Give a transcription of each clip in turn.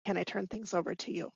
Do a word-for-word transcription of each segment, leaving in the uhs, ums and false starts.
can I turn things over to you?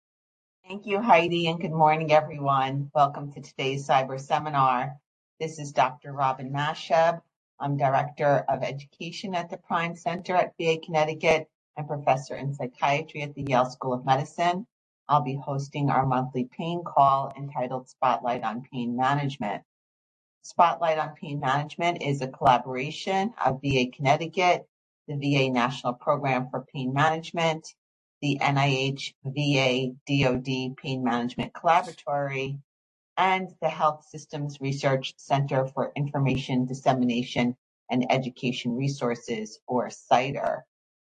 Thank you, Heidi, and good morning, everyone. Welcome to today's cyber seminar. This is Doctor Robin Mashab. I'm Director of Education at the Prime Center at V A Connecticut and Professor in Psychiatry at the Yale School of Medicine. I'll be hosting our monthly pain call entitled Spotlight on Pain Management. Spotlight on Pain Management is a collaboration of V A Connecticut, the V A National Program for Pain Management, the N I H V A D O D Pain Management Collaboratory, and the Health Systems Research Center for Information Dissemination and Education Resources, or CIDER.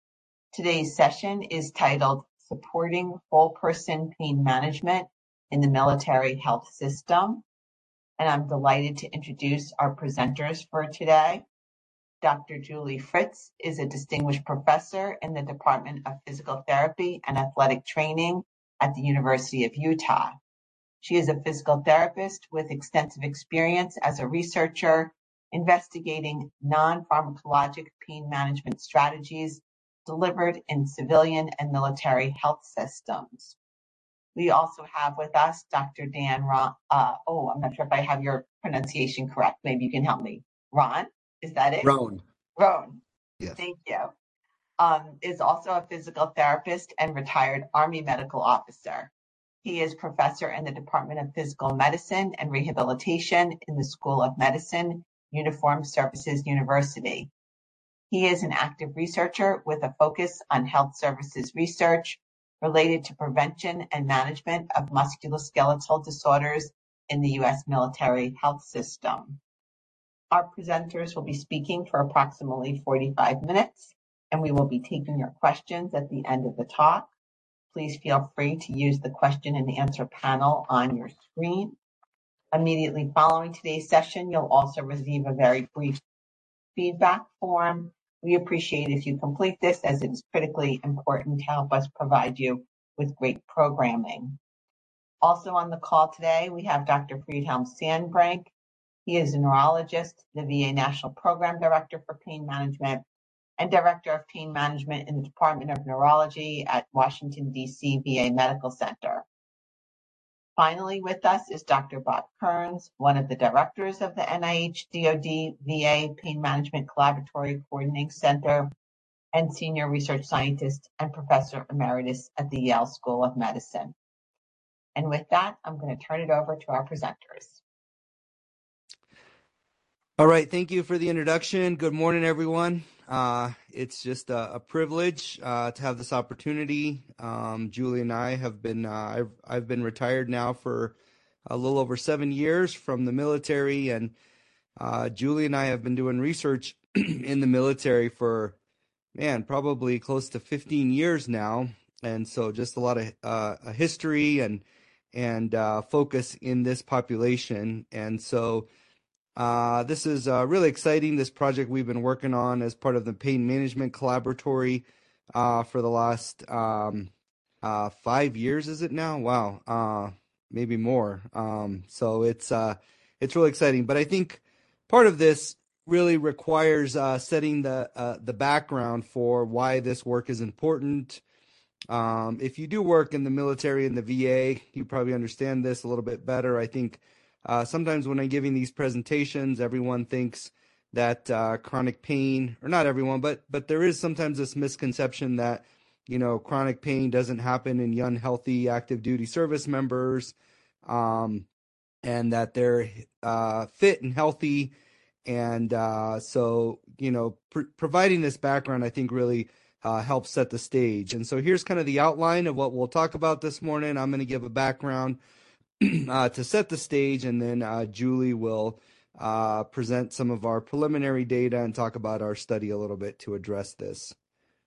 Today's session is titled Supporting Whole Person Pain Management in the Military Health System. And I'm delighted to introduce our presenters for today. Doctor Julie Fritz is a distinguished professor in the Department of Physical Therapy and Athletic Training at the University of Utah. She is a physical therapist with extensive experience as a researcher investigating non-pharmacologic pain management strategies delivered in civilian and military health systems. We also have with us Doctor Dan Ron. Uh, oh, I'm not sure if I have your pronunciation correct. Maybe you can help me. Ron, is that it? Roan. Roan. Yes. Thank you. Um, is also a physical therapist and retired Army medical officer. He is professor in the Department of Physical Medicine and Rehabilitation in the School of Medicine, Uniformed Services University. He is an active researcher with a focus on health services research related to prevention and management of musculoskeletal disorders in the U S military health system. Our presenters will be speaking for approximately forty-five minutes, and we will be taking your questions at the end of the talk. Please feel free to use the question and answer panel on your screen. Immediately following today's session, you'll also receive a very brief feedback form. We appreciate if you complete this, as it is critically important to help us provide you with great programming. Also on the call today, we have Doctor Friedhelm Sandbrink. He is a neurologist, the V A National Program Director for Pain Management, and Director of Pain Management in the Department of Neurology at Washington, D C V A Medical Center. Finally with us is Doctor Bob Kearns, one of the directors of the N I H D O D V A Pain Management Collaboratory Coordinating Center and Senior Research Scientist and Professor Emeritus at the Yale School of Medicine. And with that, I'm going to turn it over to our presenters. All right. Thank you for the introduction. Good morning, everyone. Uh, it's just a, a privilege uh, to have this opportunity. Um, Julie and I have been, uh, I've, I've been retired now for a little over seven years from the military. And uh, Julie and I have been doing research in the military for, man, probably close to fifteen years now. And so just a lot of uh, a history and, and uh, focus in this population. And so Uh, this is uh, really exciting, this project we've been working on as part of the Pain Management Collaboratory uh, for the last um, uh, five years, is it now? Wow, uh, maybe more. Um, so it's uh, it's really exciting. But I think part of this really requires uh, setting the uh, the background for why this work is important. Um, if you do work in the military and the V A, you probably understand this a little bit better. I think Uh, sometimes when I'm giving these presentations, everyone thinks that uh, chronic pain, or not everyone, but but there is sometimes this misconception that, you know, chronic pain doesn't happen in young, healthy, active duty service members, um, and that they're uh, fit and healthy. And uh, so, you know, pr- providing this background, I think, really uh, helps set the stage. And so here's kind of the outline of what we'll talk about this morning. I'm going to give a background Uh, to set the stage, and then uh, Julie will uh, present some of our preliminary data and talk about our study a little bit to address this.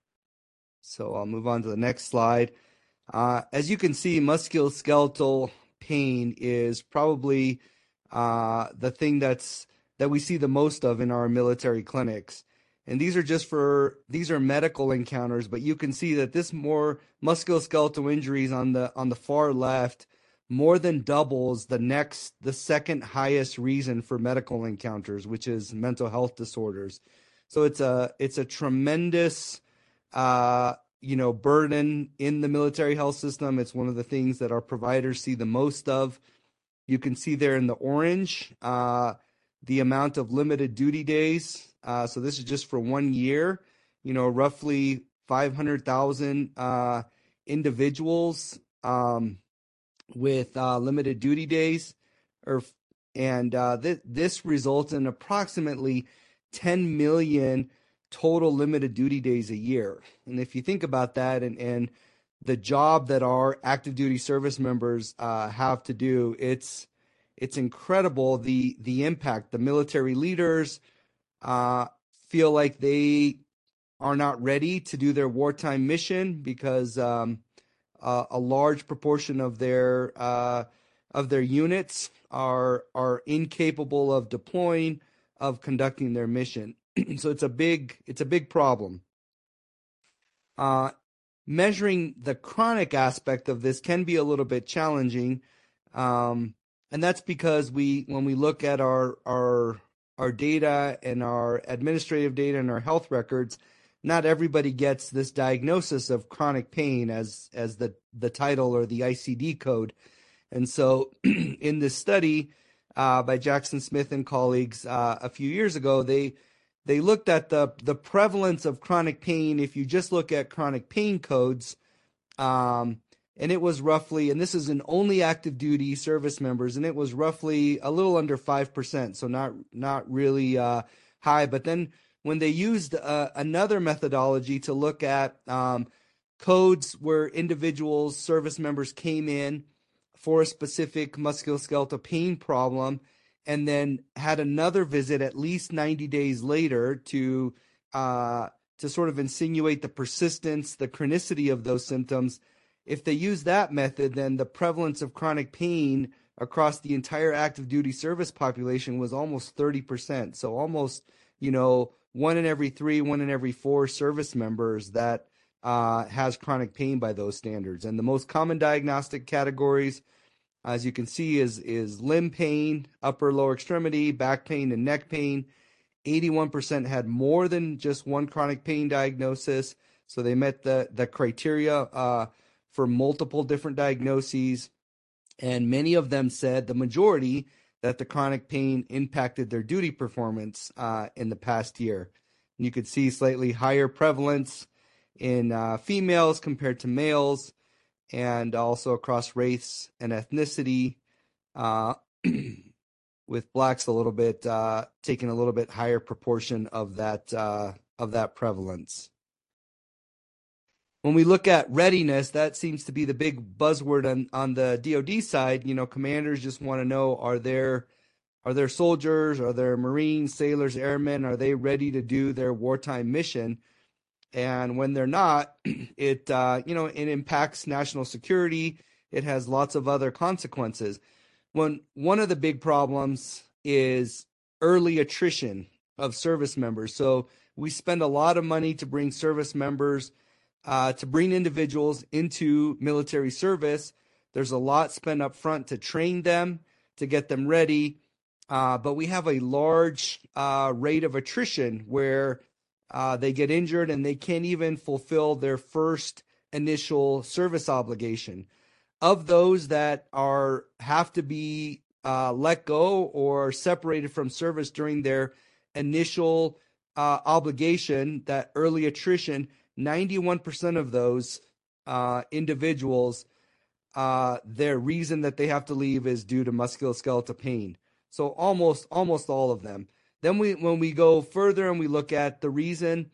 So I'll move on to the next slide. Uh, as you can see, musculoskeletal pain is probably uh, the thing that's that we see the most of in our military clinics. And these are just for, these are medical encounters, but you can see that this more musculoskeletal injuries on the on the far left more than doubles the next, the second highest reason for medical encounters, which is mental health disorders. So it's a it's a tremendous uh, you know, burden in the military health system. It's one of the things that our providers see the most of. You can see there in the orange uh, the amount of limited duty days. Uh, so this is just for one year, you know, roughly five hundred thousand uh, individuals um, with uh, limited duty days. or And uh, th- this results in approximately ten million total limited duty days a year. And if you think about that and, and the job that our active duty service members uh, have to do, it's it's incredible the the impact. The military leaders uh, feel like they are not ready to do their wartime mission because um, uh, a large proportion of their uh, of their units are are incapable of deploying, of conducting their mission. So it's a big it's a big problem. Uh, measuring the chronic aspect of this can be a little bit challenging, um, and that's because we when we look at our our our data and our administrative data and our health records, not everybody gets this diagnosis of chronic pain as as the the title or the I C D code. And so in this study uh, by Jackson Smith and colleagues uh, a few years ago, they they looked at the the prevalence of chronic pain. If you just look at chronic pain codes, um, and it was roughly, and this is in only active duty service members, and it was roughly a little under five percent, so not not really uh, high. But then when they used uh, another methodology to look at um, codes where individuals, service members came in for a specific musculoskeletal pain problem, and then had another visit at least ninety days later to uh, to sort of insinuate the persistence, the chronicity of those symptoms. If they use that method, then the prevalence of chronic pain across the entire active duty service population was almost thirty percent. So almost, you know, one in every three, one in every four service members that uh, has chronic pain by those standards. And the most common diagnostic categories, as you can see, is, is limb pain, upper lower extremity, back pain, and neck pain. eighty-one percent had more than just one chronic pain diagnosis. So they met the, the criteria uh, for multiple different diagnoses. And many of them said, the majority, that the chronic pain impacted their duty performance uh, in the past year. And you could see slightly higher prevalence in uh, females compared to males, and also across race and ethnicity, uh, with blacks a little bit uh, taking a little bit higher proportion of that uh, of that prevalence. When we look at readiness, that seems to be the big buzzword on, on the D O D side. You know, commanders just want to know, are there are there soldiers, are there Marines, sailors, airmen, are they ready to do their wartime mission? And when they're not, it uh, you know it impacts national security. It has lots of other consequences. When one of the big problems is early attrition of service members. So we spend a lot of money to bring service members, uh, to bring individuals into military service. There's a lot spent up front to train them, to get them ready. Uh, but we have a large uh, rate of attrition where uh, they get injured and they can't even fulfill their first initial service obligation. Of those that are have to be uh, let go or separated from service during their initial uh, obligation, that early attrition, ninety-one percent of those uh, individuals, uh, their reason that they have to leave is due to musculoskeletal pain. So almost almost all of them. Then we when we go further and we look at the reason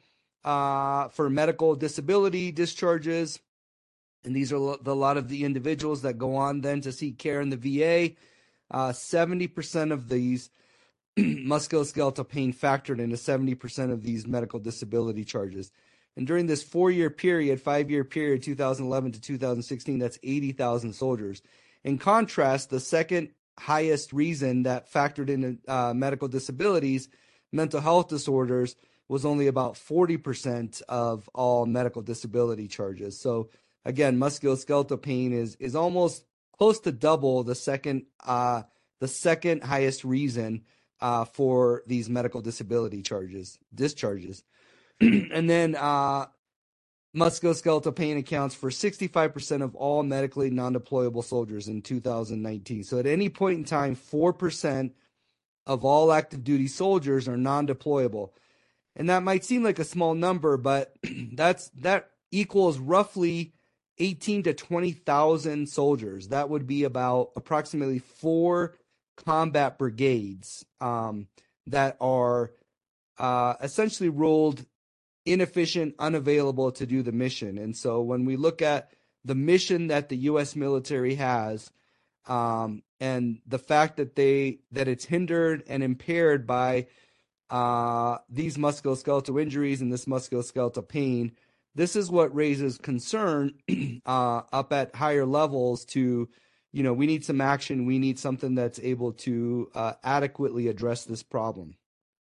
uh, for medical disability discharges, and these are the, a lot of the individuals that go on then to seek care in the V A. Uh, seventy percent of these musculoskeletal pain factored into seventy percent of these medical disability charges. And during this four-year period, five-year period, two thousand eleven to two thousand sixteen, that's eighty thousand soldiers. In contrast, the second highest reason that factored into uh, medical disabilities, mental health disorders, was only about forty percent of all medical disability charges. So again, musculoskeletal pain is is almost close to double the second uh, the second highest reason uh, for these medical disability charges discharges. And then uh, musculoskeletal pain accounts for sixty-five percent of all medically non-deployable soldiers in two thousand nineteen. So at any point in time, four percent of all active duty soldiers are non-deployable. And that might seem like a small number, but that's that equals roughly eighteen to twenty thousand soldiers. That would be about approximately four combat brigades um, that are uh, essentially ruled inefficient, unavailable to do the mission. And so when we look at the mission that the U S military has, um, and the fact that they that it's hindered and impaired by uh, these musculoskeletal injuries and this musculoskeletal pain, this is what raises concern uh, up at higher levels to, you know, we need some action. We need something that's able to uh, adequately address this problem.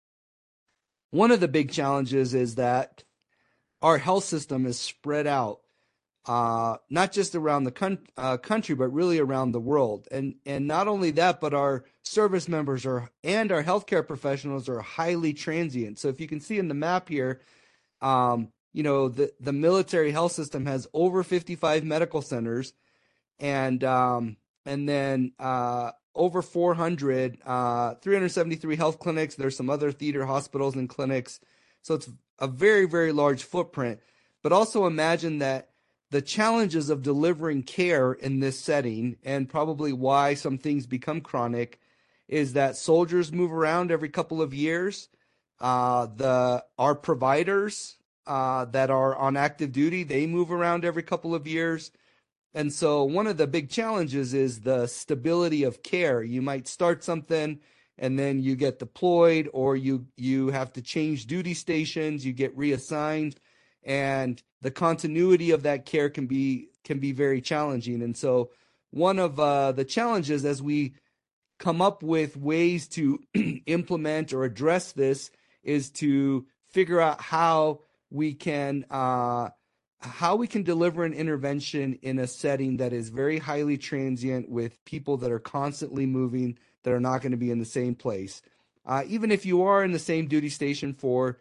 One of the big challenges is that our health system is spread out, uh, not just around the con- uh, country, but really around the world. And and not only that, but our service members are and our healthcare professionals are highly transient. So if you can see in the map here, um, you know, the, the military health system has over fifty-five medical centers, and um, and then uh, over four hundred, uh, three hundred seventy-three health clinics. There's some other theater hospitals and clinics. So it's a very, very large footprint. But also imagine that the challenges of delivering care in this setting, and probably why some things become chronic, is that soldiers move around every couple of years. Uh, the our providers uh, that are on active duty, they move around every couple of years. And so one of the big challenges is the stability of care. You might start something and then you get deployed, or you you have to change duty stations, you get reassigned, and the continuity of that care can be can be very challenging. And so one of uh, the challenges as we come up with ways to implement or address this is to figure out how we can uh, how we can deliver an intervention in a setting that is very highly transient, with people that are constantly moving, that are not going to be in the same place. Uh, even if you are in the same duty station for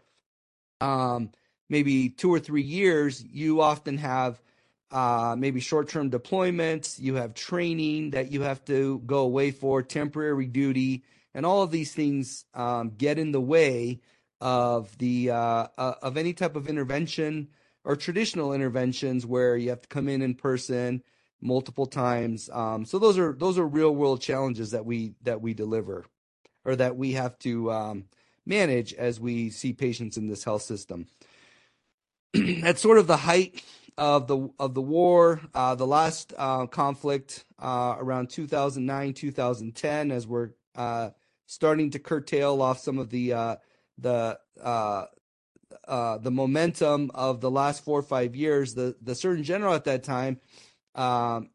um, maybe two or three years, you often have uh, maybe short-term deployments, you have training that you have to go away for, temporary duty, and all of these things um, get in the way of the uh, uh, of any type of intervention or traditional interventions where you have to come in in person multiple times. Um, so those are those are real-world challenges that we that we deliver, or that we have to um, manage as we see patients in this health system. At sort of the height of the of the war, uh, the last uh, conflict uh, around two thousand nine, two thousand ten, as we're uh, starting to curtail off some of the uh, the uh, uh, the momentum of the last four or five years, the the Surgeon General at that time um,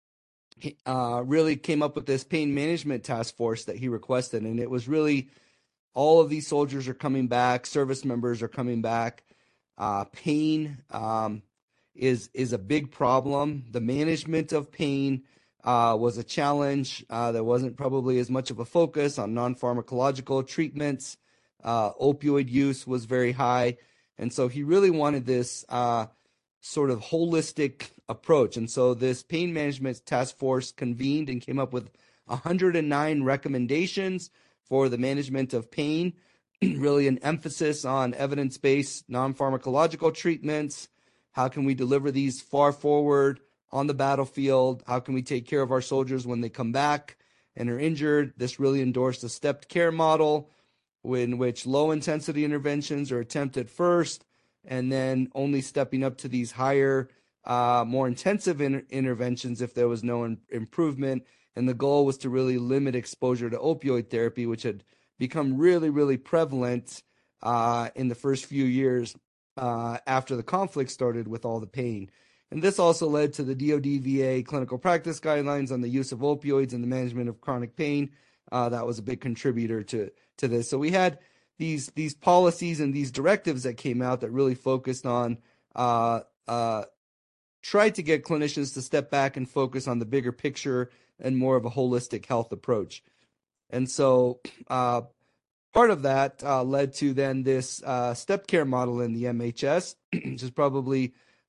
he, uh, really came up with this pain management task force that he requested, and it was really all of these soldiers are coming back, service members are coming back. Uh, pain um, is is a big problem. The management of pain uh, was a challenge. Uh, there wasn't probably as much of a focus on non-pharmacological treatments. Uh, opioid use was very high. And so he really wanted this uh, sort of holistic approach. And so this pain management task force convened and came up with one hundred nine recommendations for the management of pain. Really an emphasis on evidence-based non-pharmacological treatments. How can we deliver these far forward on the battlefield? How can we take care of our soldiers when they come back and are injured? This really endorsed a stepped care model in which low-intensity interventions are attempted first, and then only stepping up to these higher, uh, more intensive in- interventions if there was no in- improvement. And the goal was to really limit exposure to opioid therapy, which had become really, really prevalent uh, in the first few years uh, after the conflict started with all the pain. And this also led to the D O D V A clinical practice guidelines on the use of opioids in the management of chronic pain. Uh, that was a big contributor to, to this. So we had these these policies and these directives that came out that really focused on, uh, uh, tried to get clinicians to step back and focus on the bigger picture and more of a holistic health approach. And so uh, part of that uh, led to then this uh, stepped care model in the M H S, which is probably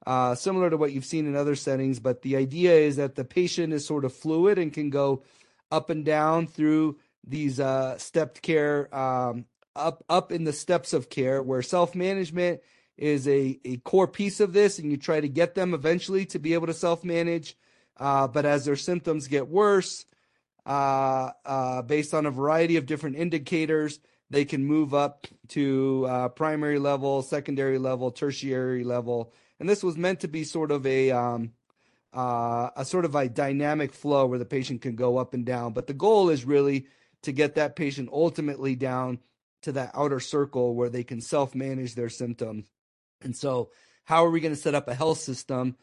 uh, similar to what you've seen in other settings. But the idea is that the patient is sort of fluid and can go up and down through these uh, stepped care, um, up up in the steps of care, where self-management is a, a core piece of this, and you try to get them eventually to be able to self-manage. Uh, but as their symptoms get worse, uh, uh, based on a variety of different indicators, they can move up to uh, primary level, secondary level, tertiary level. And this was meant to be sort of a um, uh, a sort of a dynamic flow where the patient can go up and down. But the goal is really to get that patient ultimately down to that outer circle where they can self-manage their symptoms. And so how are we going to set up a health system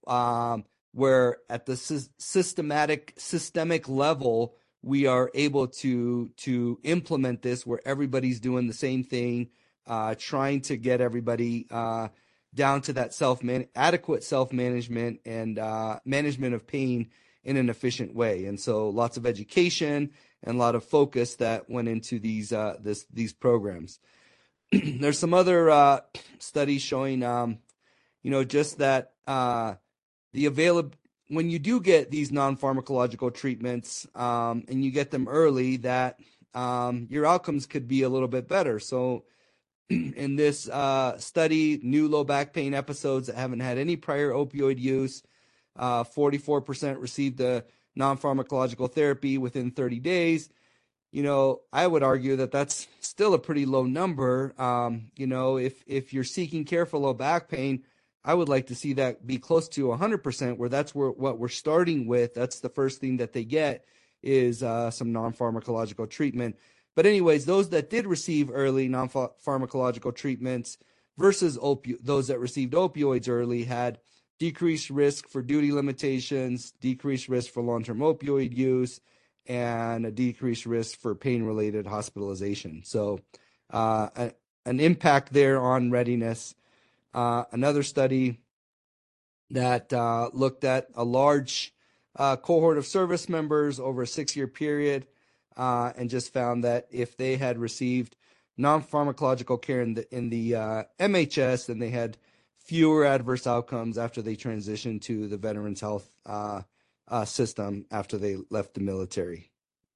um, where at the sy- systematic, systemic level, we are able to, to implement this where everybody's doing the same thing, uh, trying to get everybody uh, down to that self man adequate self-management and uh, management of pain in an efficient way. And so lots of education and a lot of focus that went into these uh, this these programs. There's some other uh, studies showing, um, you know, just that uh, the available when you do get these non-pharmacological treatments um, and you get them early, that um, your outcomes could be a little bit better. So in this uh, study, new low back pain episodes that haven't had any prior opioid use, uh, forty-four percent received the non-pharmacological therapy within thirty days. You know, I would argue that that's still a pretty low number. Um, you know, if if you're seeking care for low back pain, I would like to see that be close to one hundred percent, where that's where what we're starting with. That's the first thing that they get is uh, some non-pharmacological treatment. But anyways, those that did receive early non-pharmacological treatments versus opi- those that received opioids early had decreased risk for duty limitations, decreased risk for long-term opioid use, and a decreased risk for pain-related hospitalization. So uh, a, an impact there on readiness. Uh, another study that uh, looked at a large uh, cohort of service members over a six-year period uh, and just found that if they had received non-pharmacological care in the, in the uh, M H S, then they had fewer adverse outcomes after they transitioned to the Veterans Health uh, uh, system after they left the military.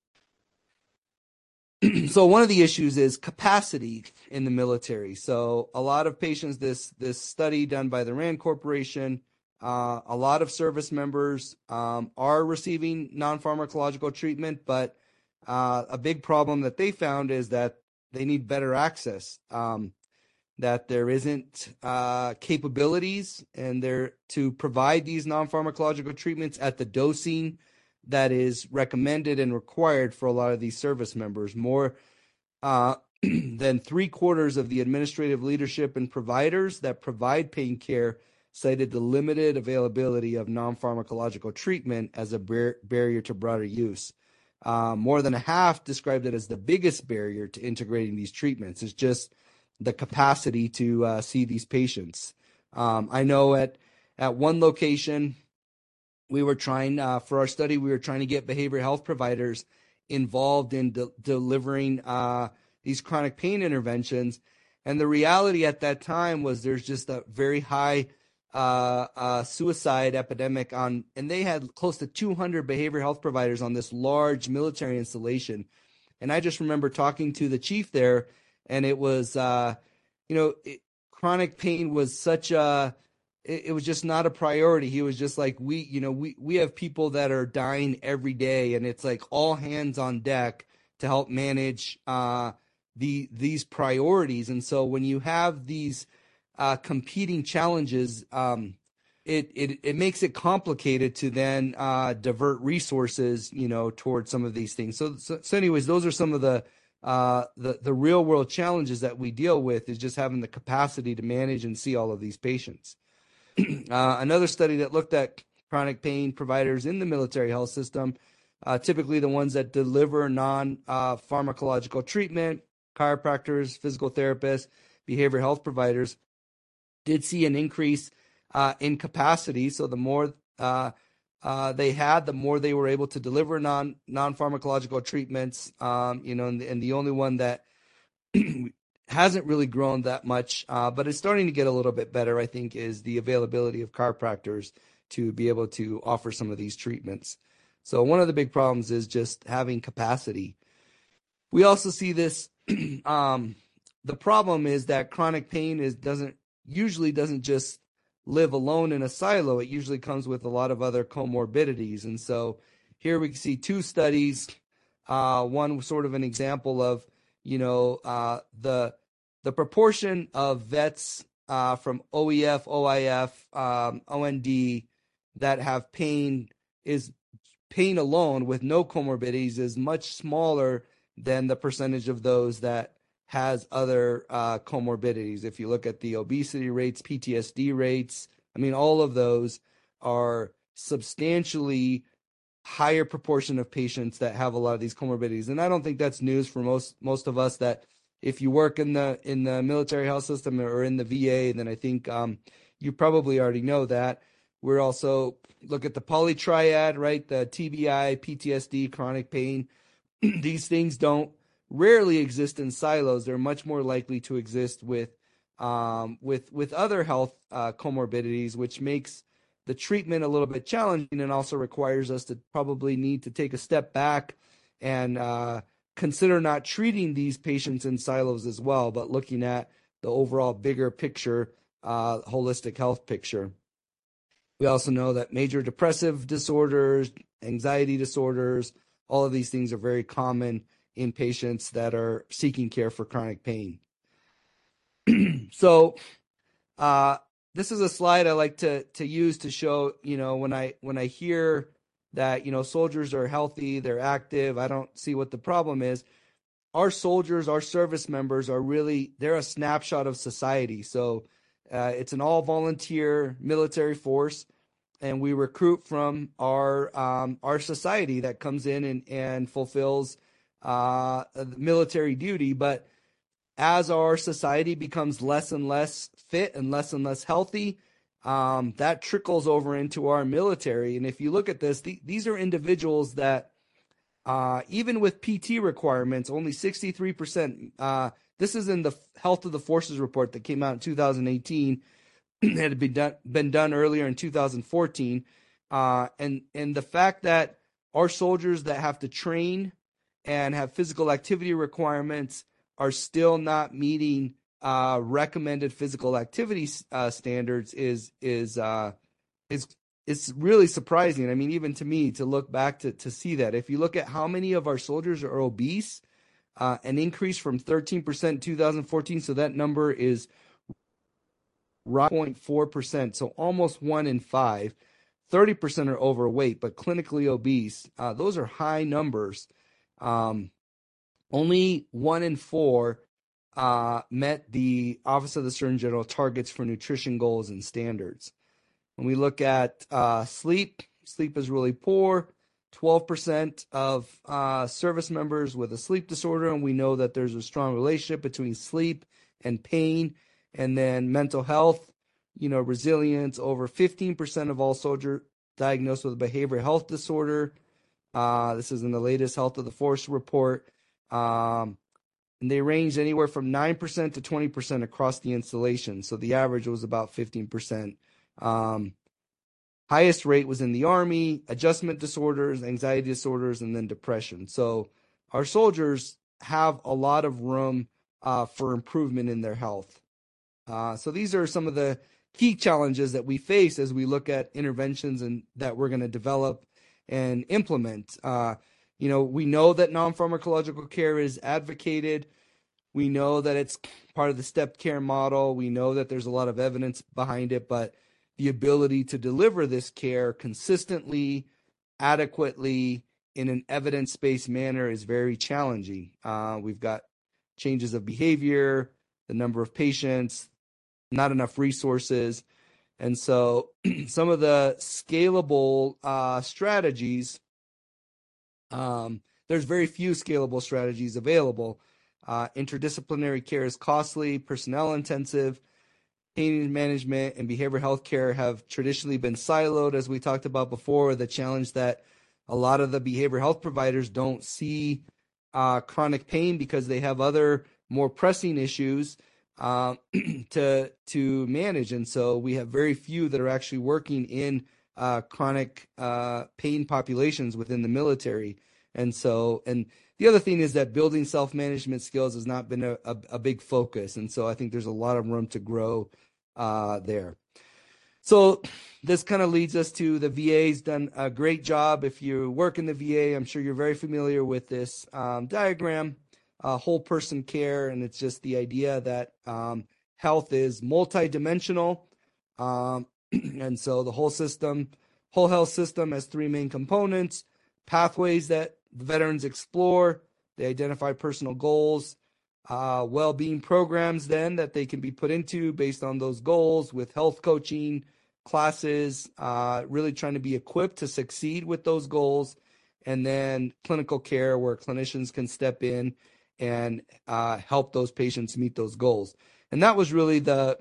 So one of the issues is capacity in the military. So a lot of patients, this this study done by the RAND Corporation, uh, a lot of service members um, are receiving non-pharmacological treatment, but uh, a big problem that they found is that they need better access, um, that there isn't uh, capabilities and there to provide these non-pharmacological treatments at the dosing that is recommended and required for a lot of these service members. More uh, than three quarters of the administrative leadership and providers that provide pain care cited the limited availability of non-pharmacological treatment as a bar- barrier to broader use. Uh, more than a half described it as the biggest barrier to integrating these treatments. It's just the capacity to uh, see these patients. Um, I know at at one location, we were trying, uh, for our study, we were trying to get behavioral health providers involved in de- delivering uh, these chronic pain interventions. And the reality at that time was there's just a very high uh, uh, suicide epidemic on, and they had close to two hundred behavioral health providers on this large military installation. And I just remember talking to the chief there, and it was, uh, you know, it, chronic pain was such a, it, it was just not a priority. He was just like, we, you know, we, we have people that are dying every day, and it's like all hands on deck to help manage uh, the these priorities. And so when you have these uh, competing challenges, um, it, it it makes it complicated to then uh, divert resources, you know, towards some of these things. So, so, so anyways, those are some of the uh, the the real world challenges that we deal with, is just having the capacity to manage and see all of these patients. Uh, another study that looked at chronic pain providers in the military health system, uh, typically the ones that deliver non-pharmacological uh, treatment, chiropractors, physical therapists, behavioral health providers, did see an increase uh, in capacity. So the more uh, uh, they had, the more they were able to deliver non non-pharmacological treatments. Um, you know, and, and the only one that hasn't really grown that much, uh, but it's starting to get a little bit better, I think, is the availability of chiropractors to be able to offer some of these treatments. So one of the big problems is just having capacity. We also see this, um, the problem is that chronic pain is doesn't usually doesn't just live alone in a silo. It usually comes with a lot of other comorbidities. And so here we see two studies, uh, one sort of an example of, you know, uh, the the proportion of vets uh, from O E F, O I F, um, O N D that have pain is pain alone with no comorbidities is much smaller than the percentage of those that has other uh, comorbidities. If you look at the obesity rates, P T S D rates, I mean, all of those are substantially higher proportion of patients that have a lot of these comorbidities. And I don't think that's news for most most of us, that if you work in the in the military health system or in the V A, then I think um, you probably already know that. We're also look at the polytriad, right? The T B I, P T S D, chronic pain. These things don't rarely exist in silos. They're much more likely to exist with um, with with other health uh, comorbidities, which makes the treatment a little bit challenging and also requires us to probably need to take a step back and uh, consider not treating these patients in silos as well, but looking at the overall bigger picture, uh, holistic health picture. We also know that major depressive disorders, anxiety disorders, all of these things are very common in patients that are seeking care for chronic pain. So uh, this is a slide I like to to use to show, you know, when I when I hear that, you know, soldiers are healthy, they're active, I don't see what the problem is. Our soldiers, our service members are really, they're a snapshot of society. So uh, it's an all-volunteer military force, and we recruit from our um, our society that comes in and, and fulfills uh, military duty. But as our society becomes less and less fit and less and less healthy, um, that trickles over into our military. And if you look at this, th- these are individuals that uh, even with P T requirements, only sixty-three percent, uh, this is in the Health of the Forces report that came out in two thousand eighteen, it had been done, been done earlier in two thousand fourteen. Uh, and, and the fact that our soldiers that have to train and have physical activity requirements are still not meeting uh, recommended physical activity uh, standards is is uh, is it's really surprising. I mean, even to me, to look back to to see that. If you look at how many of our soldiers are obese, uh, an increase from thirteen percent in two thousand fourteen, so that number is zero point four percent, so almost one in five. thirty percent are overweight, but clinically obese. Uh, those are high numbers. Um, only one in four uh, met the Office of the Surgeon General targets for nutrition goals and standards. When we look at uh, sleep, sleep is really poor. twelve percent of uh, service members with a sleep disorder, and we know that there's a strong relationship between sleep and pain. And then mental health, you know, resilience, over fifteen percent of all soldiers diagnosed with a behavioral health disorder. Uh, this is in the latest Health of the Force report. Um, and they ranged anywhere from nine percent to twenty percent across the installation. So the average was about fifteen percent. Um, highest rate was in the Army, adjustment disorders, anxiety disorders, and then depression. So our soldiers have a lot of room uh, for improvement in their health. Uh, so these are some of the key challenges that we face as we look at interventions and that we're going to develop and implement. Uh, you know, we know that non-pharmacological care is advocated. We know that it's part of the stepped care model. We know that there's a lot of evidence behind it, but the ability to deliver this care consistently, adequately, in an evidence-based manner is very challenging. Uh, we've got changes of behavior, the number of patients, not enough resources. And so some of the scalable uh, strategies, um, there's very few scalable strategies available. Uh, interdisciplinary care is costly, personnel intensive. Pain management and behavioral health care have traditionally been siloed, as we talked about before. The challenge that a lot of the behavioral health providers don't see uh, chronic pain because they have other more pressing issues uh, to to manage. And so we have very few that are actually working in uh, chronic uh, pain populations within the military. And so, and the other thing is that building self-management skills has not been a, a, a big focus. And so I think there's a lot of room to grow uh, there. So this kind of leads us to the V A's done a great job. If you work in the V A, I'm sure you're very familiar with this um, diagram, uh, whole person care. And it's just the idea that um, health is multidimensional. Um, and so the whole system, whole health system has three main components: pathways that the veterans explore, they identify personal goals, uh, well-being programs then that they can be put into based on those goals, with health coaching classes, uh, really trying to be equipped to succeed with those goals, and then clinical care where clinicians can step in and uh, help those patients meet those goals. And that was really the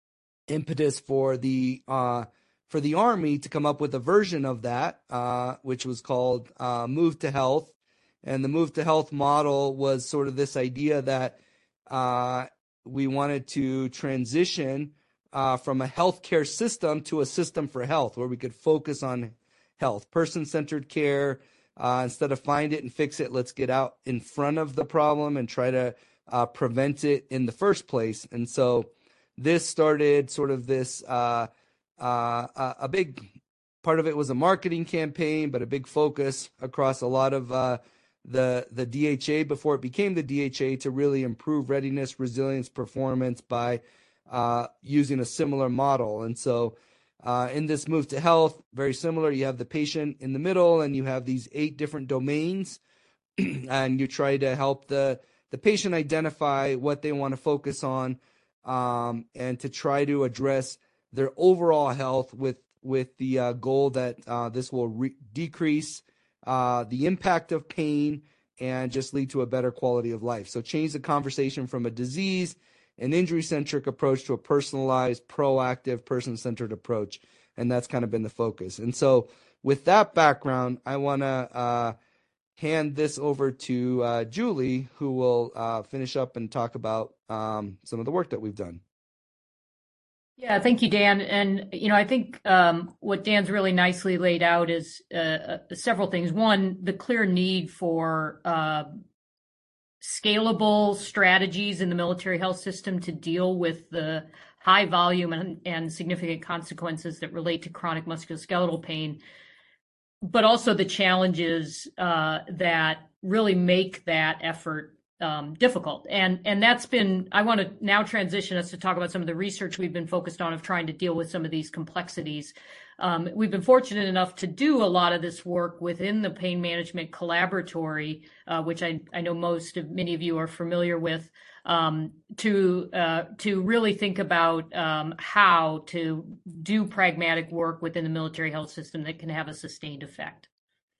impetus for the uh, for the Army to come up with a version of that, uh, which was called uh, Move to Health. And the Move to Health model was sort of this idea that uh, we wanted to transition uh, from a healthcare system to a system for health, where we could focus on health, person-centered care. Uh, instead of find it and fix it, let's get out in front of the problem and try to uh, prevent it in the first place. And so this started sort of this, uh, uh, a big part of it was a marketing campaign, but a big focus across a lot of uh, the the D H A before it became the D H A to really improve readiness, resilience, performance by uh, using a similar model. And so uh, in this Move to Health, very similar, you have the patient in the middle and you have these eight different domains and you try to help the, the patient identify what they want to focus on um, and to try to address their overall health with, with the uh, goal that uh, this will re- decrease uh, the impact of pain and just lead to a better quality of life. So change the conversation from a disease, an injury-centric approach to a personalized, proactive, person-centered approach. And that's kind of been the focus. And so with that background, I want to uh, hand this over to uh, Julie, who will uh, finish up and talk about um, some of the work that we've done. Yeah, thank you, Dan. And, you know, I think um, what Dan's really nicely laid out is uh, uh, several things. One, the clear need for uh, scalable strategies in the military health system to deal with the high volume and, and significant consequences that relate to chronic musculoskeletal pain, but also the challenges uh, that really make that effort um, difficult. And, and that's been, I want to now transition us to talk about some of the research we've been focused on of trying to deal with some of these complexities. Um, we've been fortunate enough to do a lot of this work within the Pain Management Collaboratory, uh, which I, I know most of many of you are familiar with, um, to uh, to really think about um, how to do pragmatic work within the military health system that can have a sustained effect.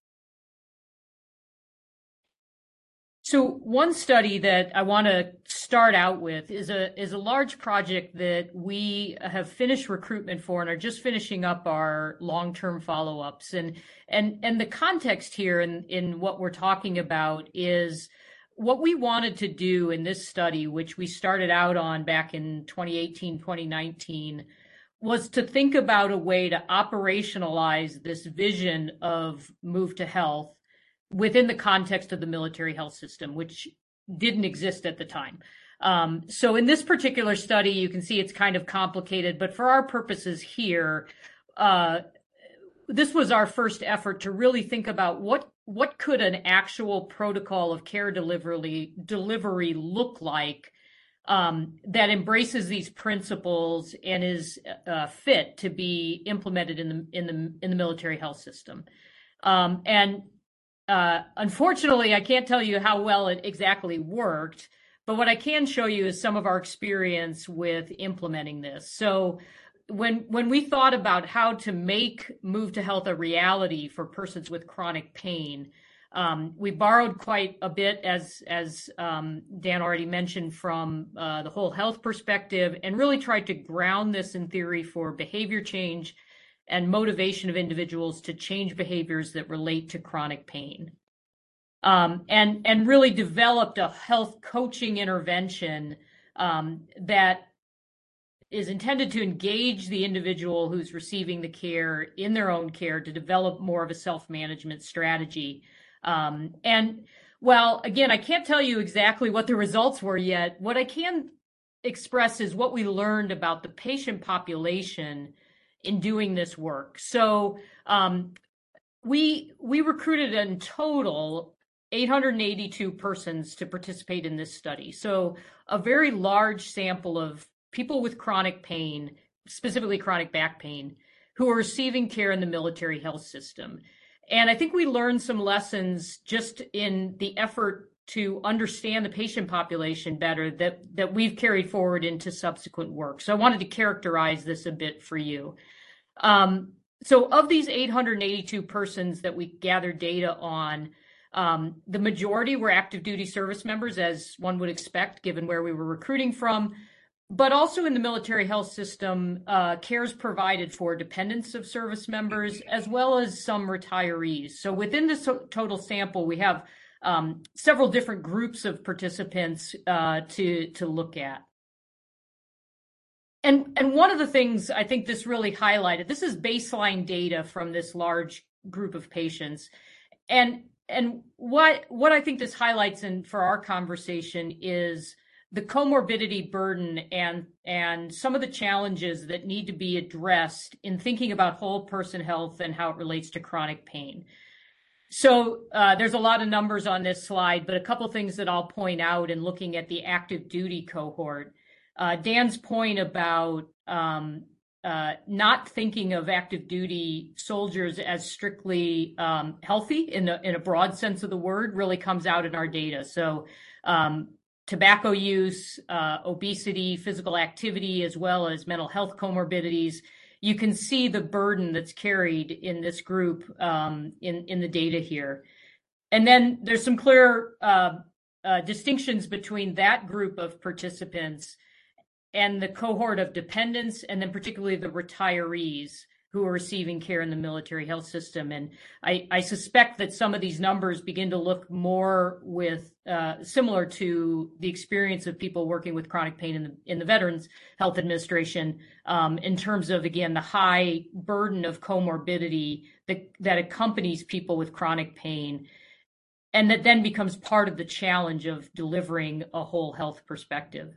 So one study that I want to start out with is a is a large project that we have finished recruitment for and are just finishing up our long-term follow-ups. And and and the context here in, in what we're talking about is what we wanted to do in this study, which we started out on back in twenty eighteen, twenty nineteen, was to think about a way to operationalize this vision of Move to Health within the context of the military health system, which didn't exist at the time. Um, so in this particular study, you can see it's kind of complicated, but for our purposes here, uh, this was our first effort to really think about what what could an actual protocol of care delivery delivery look like um, that embraces these principles and is uh, fit to be implemented in the in the in the military health system. Um, and Uh, unfortunately, I can't tell you how well it exactly worked, but what I can show you is some of our experience with implementing this. So when when we thought about how to make Move to Health a reality for persons with chronic pain, um, we borrowed quite a bit, as, as um, Dan already mentioned, from uh, the whole health perspective, and really tried to ground this in theory for behavior change and motivation of individuals to change behaviors that relate to chronic pain. um, and, and really developed a health coaching intervention um, that is intended to engage the individual who's receiving the care in their own care to develop more of a self-management strategy. Um, and well, again, I can't tell you exactly what the results were yet. What I can express is what we learned about the patient population in doing this work. So um, we we recruited in total eight hundred eighty-two persons to participate in this study. So a very large sample of people with chronic pain, specifically chronic back pain, who are receiving care in the military health system. And I think we learned some lessons just in the effort to understand the patient population better that, that we've carried forward into subsequent work. So I wanted to characterize this a bit for you. Um, so of these eight hundred eighty-two persons that we gathered data on, um, the majority were active duty service members, as one would expect, given where we were recruiting from. But also in the military health system, uh, care is provided for dependents of service members, as well as some retirees. So within this total sample, we have um, several different groups of participants uh, to, to look at. And, and one of the things I think this really highlighted, this is baseline data from this large group of patients. And, and what, what I think this highlights in, for our conversation is the comorbidity burden and, and some of the challenges that need to be addressed in thinking about whole person health and how it relates to chronic pain. So uh, there's a lot of numbers on this slide, but a couple things that I'll point out in looking at the active duty cohort. Uh, Dan's point about um, uh, not thinking of active duty soldiers as strictly um, healthy in a, in a broad sense of the word really comes out in our data. So um, tobacco use, uh, obesity, physical activity, as well as mental health comorbidities. You can see the burden that's carried in this group um, in, in the data here. And then there's some clear uh, uh, distinctions between that group of participants and the cohort of dependents, and then particularly the retirees who are receiving care in the military health system. And I, I suspect that some of these numbers begin to look more with uh, similar to the experience of people working with chronic pain in the, in the Veterans Health Administration um, in terms of, again, the high burden of comorbidity that, that accompanies people with chronic pain, and that then becomes part of the challenge of delivering a whole health perspective.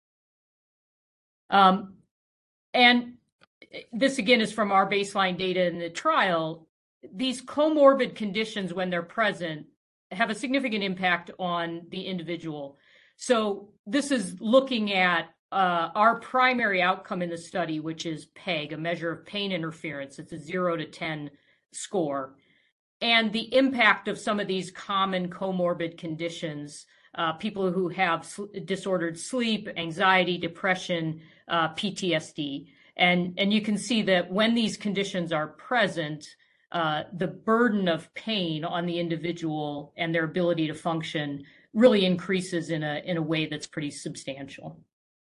Um, and this, again, is from our baseline data in the trial. These comorbid conditions, when they're present, have a significant impact on the individual. So this is looking at uh, our primary outcome in the study, which is PEG, a measure of pain interference. It's a zero to ten score. And the impact of some of these common comorbid conditions, uh, people who have sl- disordered sleep, anxiety, depression, uh, P T S D. And, and you can see that when these conditions are present, uh, the burden of pain on the individual and their ability to function really increases in a, in a way that's pretty substantial.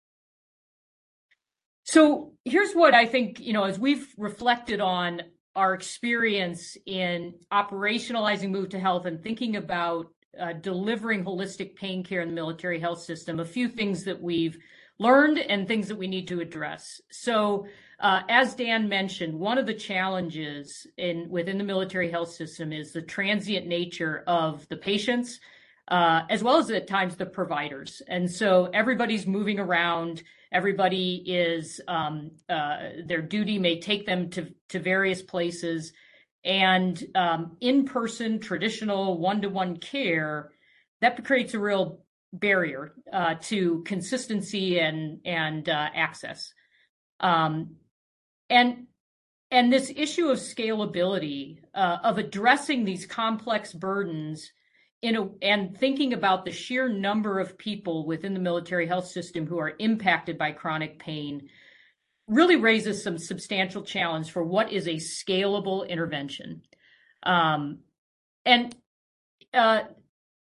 So here's what I think, you know, as we've reflected on our experience in operationalizing Move to Health and thinking about uh, delivering holistic pain care in the military health system, a few things that we've learned and things that we need to address. So uh, as Dan mentioned, one of the challenges in within the military health system is the transient nature of the patients, uh, as well as at times the providers. And so everybody's moving around. Everybody is, um, uh, their duty may take them to, to various places. And um, in-person, traditional one-to-one care, that creates a real barrier uh, to consistency and and uh, access, um, and and this issue of scalability uh, of addressing these complex burdens in a, and thinking about the sheer number of people within the military health system who are impacted by chronic pain really raises some substantial challenge for what is a scalable intervention, um, and. Uh,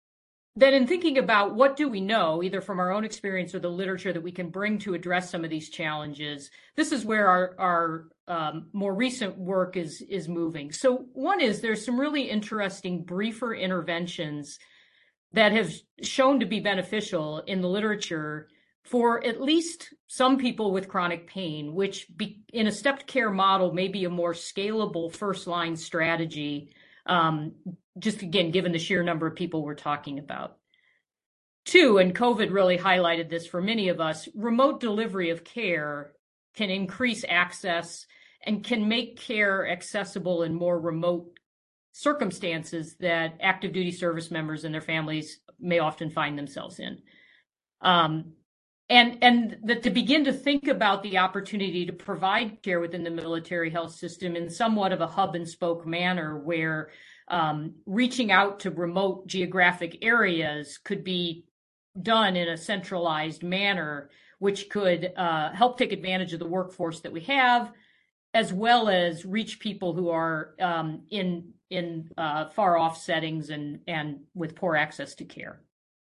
then in thinking about what do we know, either from our own experience or the literature that we can bring to address some of these challenges, this is where our, our um, more recent work is, is moving. So one is there's some really interesting briefer interventions that have shown to be beneficial in the literature for at least some people with chronic pain, which be, in a stepped care model may be a more scalable first-line strategy, um, just again, given the sheer number of people we're talking about. Two, and COVID really highlighted this for many of us, remote delivery of care can increase access and can make care accessible in more remote circumstances that active duty service members and their families may often find themselves in. Um, and, and that to begin to think about the opportunity to provide care within the military health system in somewhat of a hub and spoke manner where um, reaching out to remote geographic areas could be done in a centralized manner, which could uh, help take advantage of the workforce that we have, as well as reach people who are um, in in uh, far off settings and and with poor access to care.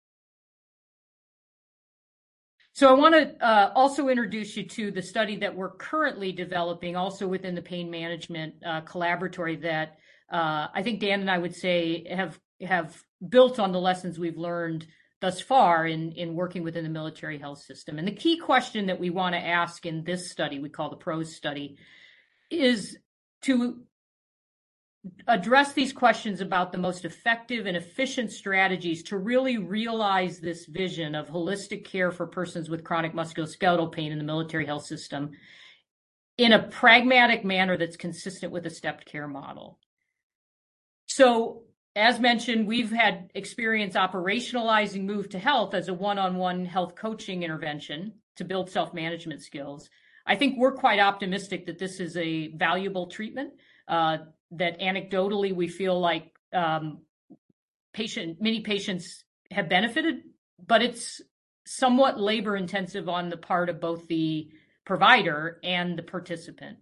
So I want to uh, also introduce you to the study that we're currently developing, also within the pain management uh, collaboratory that uh, I think Dan and I would say have have built on the lessons we've learned thus far in, in working within the military health system. And the key question that we want to ask in this study, we call the PROSE study, is to address these questions about the most effective and efficient strategies to really realize this vision of holistic care for persons with chronic musculoskeletal pain in the military health system in a pragmatic manner that's consistent with a stepped care model. So, as mentioned, we've had experience operationalizing Move to Health as a one-on-one health coaching intervention to build self-management skills. I think we're quite optimistic that this is a valuable treatment, uh, that anecdotally we feel like um, patient, many patients have benefited, but it's somewhat labor intensive on the part of both the provider and the participant.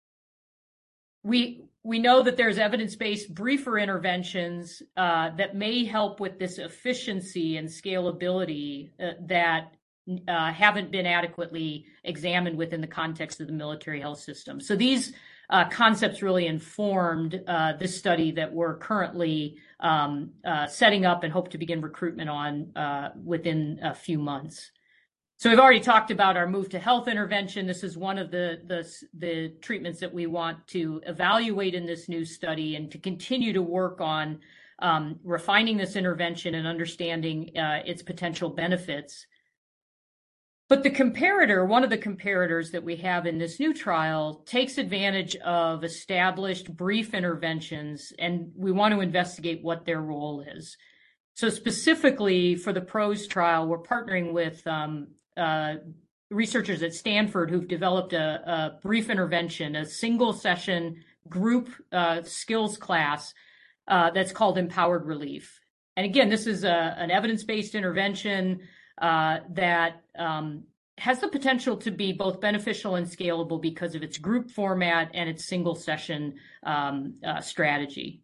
We we know that there's evidence-based briefer interventions uh, that may help with this efficiency and scalability uh, that uh, haven't been adequately examined within the context of the military health system. So these uh, concepts really informed uh, this study that we're currently um, uh, setting up and hope to begin recruitment on uh, within a few months. So we've already talked about our Move to Health intervention. This is one of the, the, the treatments that we want to evaluate in this new study and to continue to work on um, refining this intervention and understanding uh, its potential benefits. But the comparator, one of the comparators that we have in this new trial, takes advantage of established brief interventions, and we want to investigate what their role is. So specifically for the PROSE trial, we're partnering with um, uh, researchers at Stanford who've developed a, a brief intervention, a single session group uh, skills class uh, that's called Empowered Relief. And again, this is a, an evidence-based intervention uh, that um, has the potential to be both beneficial and scalable because of its group format and its single session um, uh, strategy.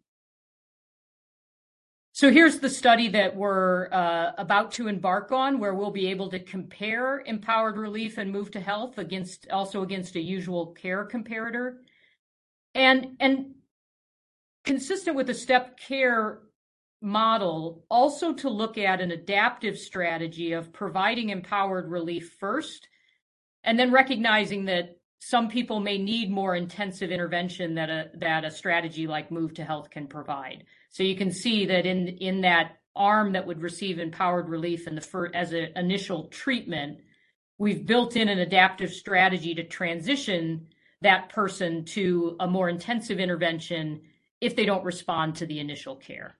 So here's the study that we're uh, about to embark on, where we'll be able to compare Empowered Relief and Move to Health against also against a usual care comparator. And, and consistent with the stepped care model, also to look at an adaptive strategy of providing Empowered Relief first, and then recognizing that some people may need more intensive intervention that a, that a strategy like Move to Health can provide. So you can see that in, in that arm that would receive Empowered Relief in the first, as an initial treatment, we've built in an adaptive strategy to transition that person to a more intensive intervention if they don't respond to the initial care.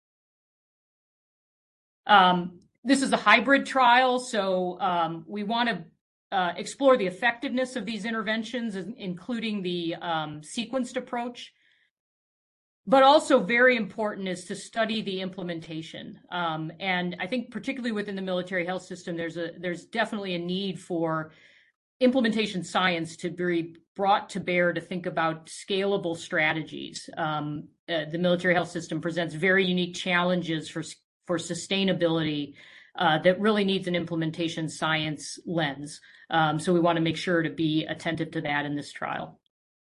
Um, this is a hybrid trial, so um, we want to uh, explore the effectiveness of these interventions, including the um, sequenced approach. But also very important is to study the implementation. Um, and I think particularly within the military health system, there's a there's definitely a need for implementation science to be brought to bear to think about scalable strategies. Um, uh, the military health system presents very unique challenges for for sustainability uh, that really needs an implementation science lens. Um, so we want to make sure to be attentive to that in this trial.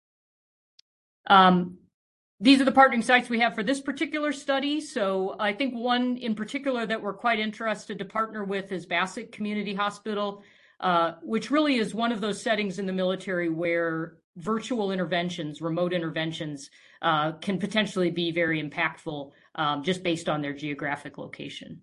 Um, these are the partnering sites we have for this particular study. So I think one in particular that we're quite interested to partner with is Bassett Community Hospital, uh, which really is one of those settings in the military where virtual interventions, remote interventions, uh, can potentially be very impactful um, just based on their geographic location.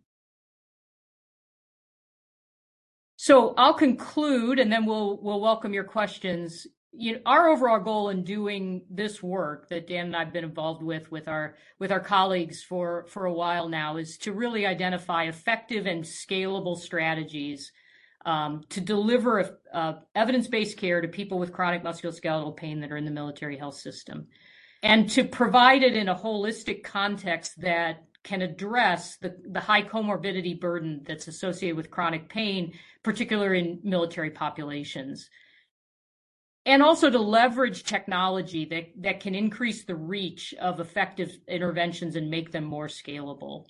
So I'll conclude, and then we'll we'll welcome your questions. You know, our overall goal in doing this work that Dan and I've been involved with with our with our colleagues for for a while now is to really identify effective and scalable strategies um, to deliver uh, evidence-based care to people with chronic musculoskeletal pain that are in the military health system, and to provide it in a holistic context that can address the, the high comorbidity burden that's associated with chronic pain, particularly in military populations. And also to leverage technology that, that can increase the reach of effective interventions and make them more scalable.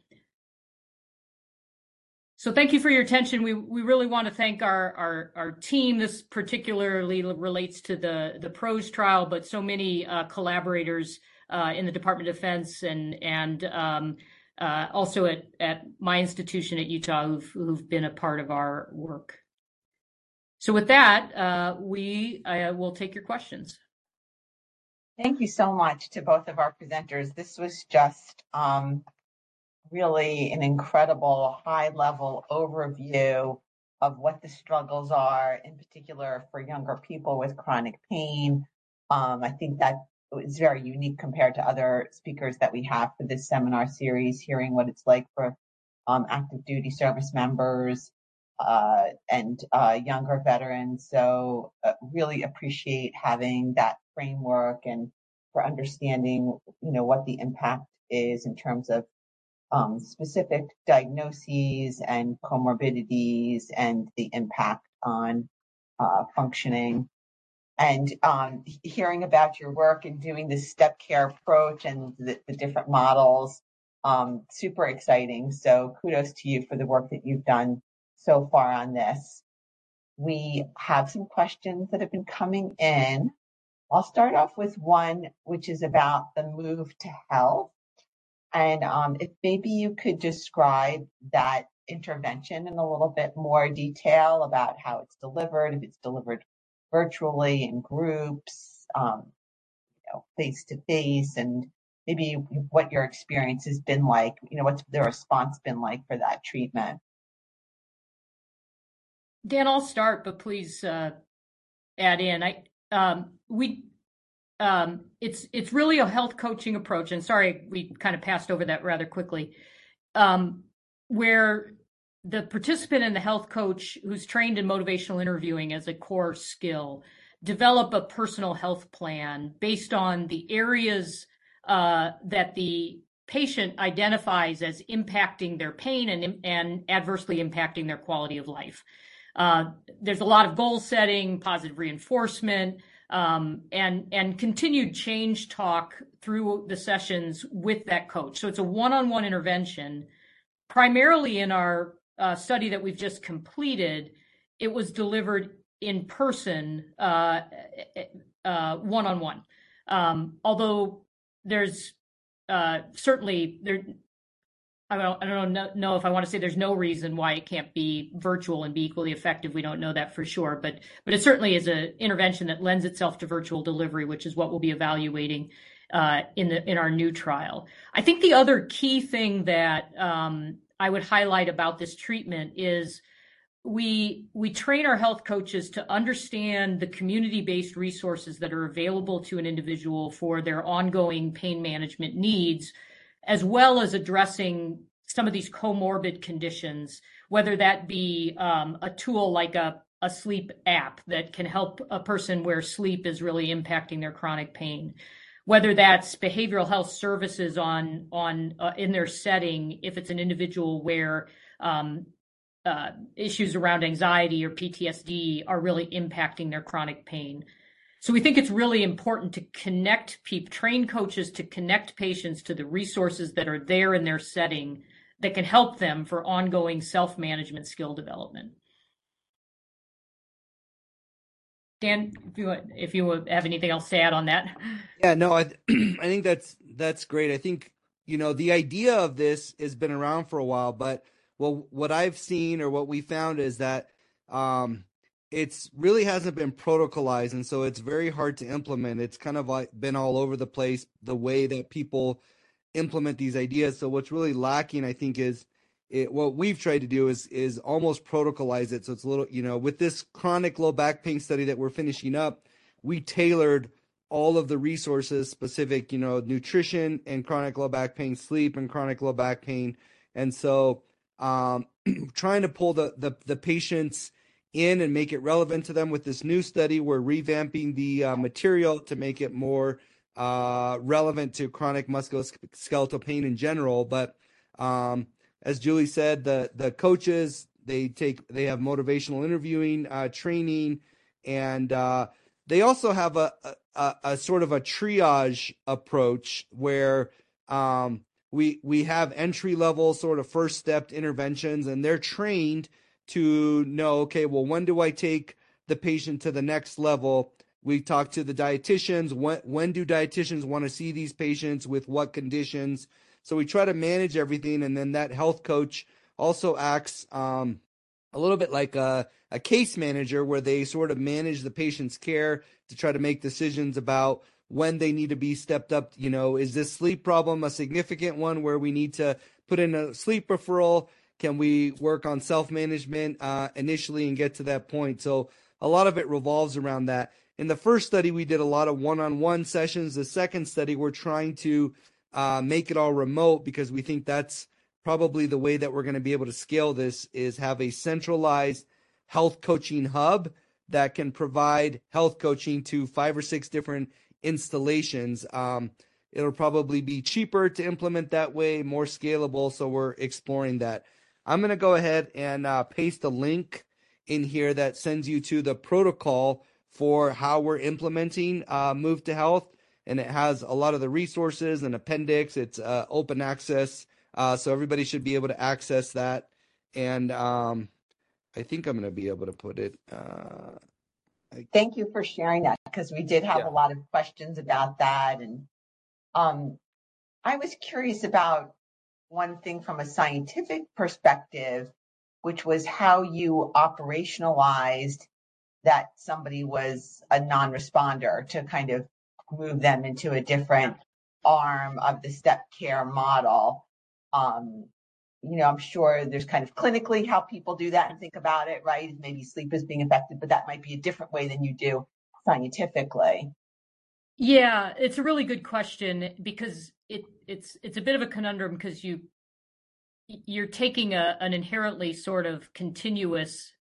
So thank you for your attention. We, we really want to thank our, our, our team. This particularly relates to the, the PROSE trial, but so many uh, collaborators uh, in the Department of Defense and, and um, uh, also at, at my institution at Utah who've, who've been a part of our work. So with that, uh, we uh, will take your questions. Thank you so much to both of our presenters. This was just um, really an incredible high-level overview of what the struggles are, in particular for younger people with chronic pain. Um, I think that is very unique compared to other speakers that we have for this seminar series, hearing what it's like for um, active duty service members uh, and uh, younger veterans. So uh, really appreciate having that framework and for understanding, you know, what the impact is in terms of um, specific diagnoses and comorbidities and the impact on uh, functioning. And um, hearing about your work and doing this step care approach and the, the different models, um, super exciting. So kudos to you for the work that you've done so far on this. We have some questions that have been coming in. I'll start off with one, which is about the move to health. And um, if maybe you could describe that intervention in a little bit more detail about how it's delivered, if it's delivered virtually in groups, um, you know, face to face, and maybe what your experience has been like, you know, what's the response been like for that treatment? Dan, I'll start, but please uh, add in. I um, we um, it's it's really a health coaching approach, and sorry we kind of passed over that rather quickly, um, where the participant and the health coach who's trained in motivational interviewing as a core skill develop a personal health plan based on the areas uh, that the patient identifies as impacting their pain and, and adversely impacting their quality of life. Uh, there's a lot of goal setting, positive reinforcement, um, and, and continued change talk through the sessions with that coach. So it's a one-on-one intervention. Primarily in our uh, study that we've just completed, it was delivered in person, uh, uh, one-on-one. Um, although there's uh, certainly, there, I don't, I don't know, know if I want to say there's no reason why it can't be virtual and be equally effective. We don't know that for sure, but but it certainly is an intervention that lends itself to virtual delivery, which is what we'll be evaluating uh, in the in our new trial. I think the other key thing that um, I would highlight about this treatment is we we train our health coaches to understand the community-based resources that are available to an individual for their ongoing pain management needs, as well as addressing some of these comorbid conditions, whether that be um, a tool like a, a sleep app that can help a person where sleep is really impacting their chronic pain, whether that's behavioral health services on, on uh, in their setting, if it's an individual where um, uh, issues around anxiety or P T S D are really impacting their chronic pain. So we think it's really important to connect people, train coaches to connect patients to the resources that are there in their setting that can help them for ongoing self-management skill development. Dan, if you if you have anything else to add on that. Yeah, no, I I think that's that's great. I think, you know, the idea of this has been around for a while, but well, what I've seen or what we found is that um, it's really hasn't been protocolized, and so it's very hard to implement. It's kind of like been all over the place the way that people implement these ideas. So what's really lacking, I think, is it, what we've tried to do is is almost protocolize it. So it's a little, you know, with this chronic low back pain study that we're finishing up, we tailored all of the resources specific, you know, nutrition and chronic low back pain, sleep and chronic low back pain. And so um, trying to pull the, the, the patients in and make it relevant to them with this new study, we're revamping the uh, material to make it more uh, relevant to chronic musculoskeletal pain in general. But um, as Julie said, the, the coaches, they take, they have motivational interviewing, uh, training, and uh, they also have a, a, a sort of a triage approach where um, we we have entry level sort of first step interventions, and they're trained to know, okay, well, when do I take the patient to the next level? We talk to the dietitians. When when do dietitians want to see these patients with what conditions? So we try to manage everything, and then that health coach also acts um, a little bit like a, a case manager, where they sort of manage the patient's care to try to make decisions about when they need to be stepped up. You know, is this sleep problem a significant one where we need to put in a sleep referral? Can we work on self-management uh, initially and get to that point? So a lot of it revolves around that. In the first study, we did a lot of one-on-one sessions. The second study, we're trying to uh, make it all remote, because we think that's probably the way that we're going to be able to scale this, is have a centralized health coaching hub that can provide health coaching to five or six different installations. Um, it'll probably be cheaper to implement that way, more scalable. So we're exploring that. I'm going to go ahead and uh, paste a link in here that sends you to the protocol for how we're implementing uh, Move to Health. And it has a lot of the resources and appendix. It's uh, open access. Uh, so everybody should be able to access that. And um, I think I'm going to be able to put it. Uh, I, Thank you for sharing that, because we did have yeah. a lot of questions about that. And um, I was curious about one thing from a scientific perspective, which was how you operationalized that somebody was a non-responder to kind of move them into a different arm of the step care model. Um, you know, I'm sure there's kind of clinically how people do that and think about it, right? Maybe sleep is being affected, but that might be a different way than you do scientifically. Yeah, it's a really good question, because it it's it's a bit of a conundrum, because you you're taking a an inherently sort of continuous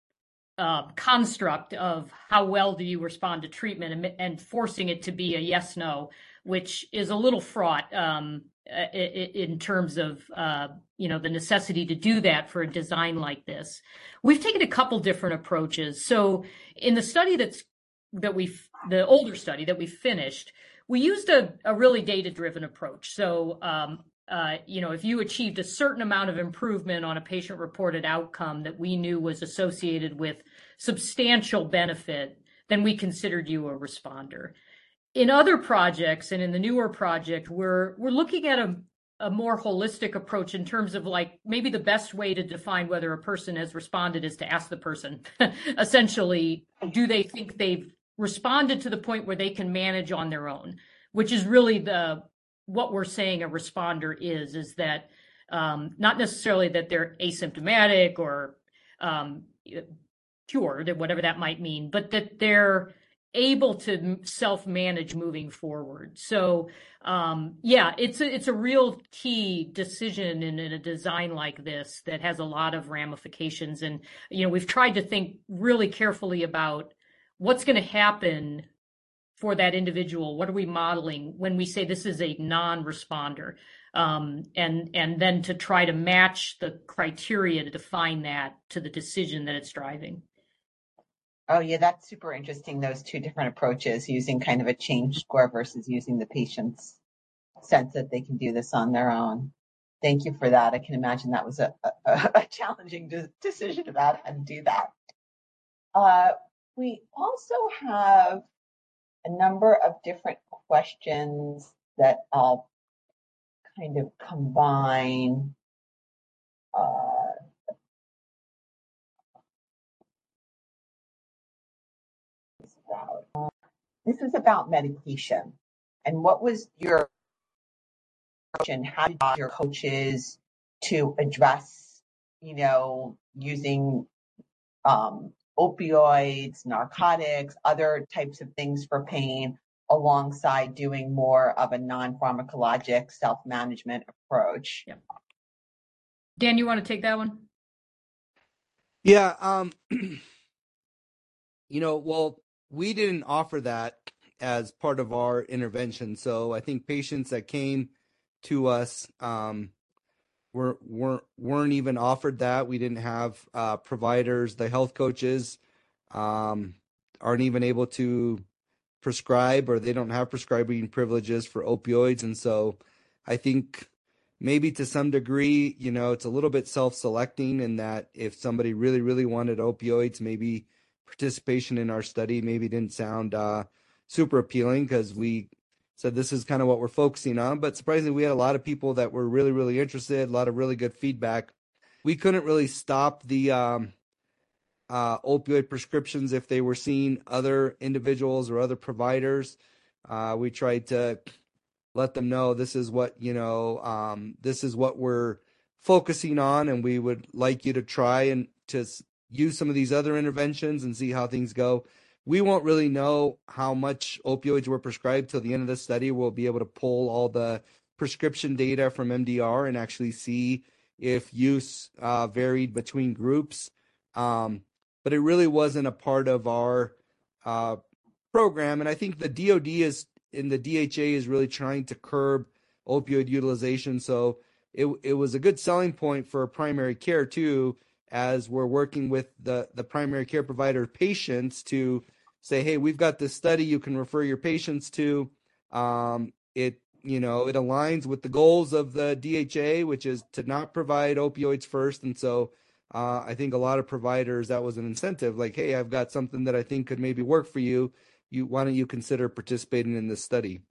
uh, construct of how well do you respond to treatment, and, and forcing it to be a yes no, which is a little fraught um, in terms of uh, you know, the necessity to do that for a design like this. We've taken a couple different approaches. So in the study that's that we the older study that we finished, we used a, a really data-driven approach. So um, uh, you know, if you achieved a certain amount of improvement on a patient-reported outcome that we knew was associated with substantial benefit, then we considered you a responder. In other projects, and in the newer project, we're we're looking at a, a more holistic approach in terms of, like, maybe the best way to define whether a person has responded is to ask the person, essentially, do they think they've responded to the point where they can manage on their own, which is really the what we're saying a responder is, is that um, not necessarily that they're asymptomatic or um, cured, whatever that might mean, but that they're able to self-manage moving forward. So um, yeah, it's a, it's a real key decision in, in a design like this that has a lot of ramifications. And, you know, we've tried to think really carefully about what's going to happen for that individual. What are we modeling when we say this is a non-responder? Um, and, and then to try to match the criteria to define that to the decision that it's driving. Oh, yeah, that's super interesting, those two different approaches, using kind of a change score versus using the patient's sense that they can do this on their own. thank you for that. I can imagine that was a, a, a challenging de- decision about how to do that. Uh, we also have a number of different questions that I'll kind of combine. Uh, this, about, uh, this is about medication. And what was your and how did your coaches to address, you know, using um, opioids, narcotics, other types of things for pain, alongside doing more of a non-pharmacologic self-management approach? Yeah. Dan, you want to take that one? Yeah. Um, you know, well, we didn't offer that as part of our intervention. So I think patients that came to us um, were, weren't weren't even offered that. We didn't have uh, providers. The health coaches um, aren't even able to prescribe, or they don't have prescribing privileges for opioids. And so I think maybe to some degree, you know, it's a little bit self-selecting in that if somebody really, really wanted opioids, maybe participation in our study maybe didn't sound uh, super appealing because we said this is kind of what we're focusing on. But surprisingly, we had a lot of people that were really, really interested, a lot of really good feedback. We couldn't really stop the um, uh, opioid prescriptions if they were seeing other individuals or other providers. Uh, we tried to let them know this is what, you know, um, this is what we're focusing on, and we would like you to try and to use some of these other interventions and see how things go. We won't really know how much opioids were prescribed till the end of the study. We'll be able to pull all the prescription data from M D R and actually see if use uh, varied between groups. Um, but it really wasn't a part of our uh, program. And I think the D O D is in the D H A is really trying to curb opioid utilization. So it it was a good selling point for primary care too, as we're working with the, the primary care provider patients to say, hey, we've got this study you can refer your patients to. Um, it you know, it aligns with the goals of the D H A, which is to not provide opioids first. And so uh, I think a lot of providers, that was an incentive, like, hey, I've got something that I think could maybe work for you. You why don't you consider participating in this study?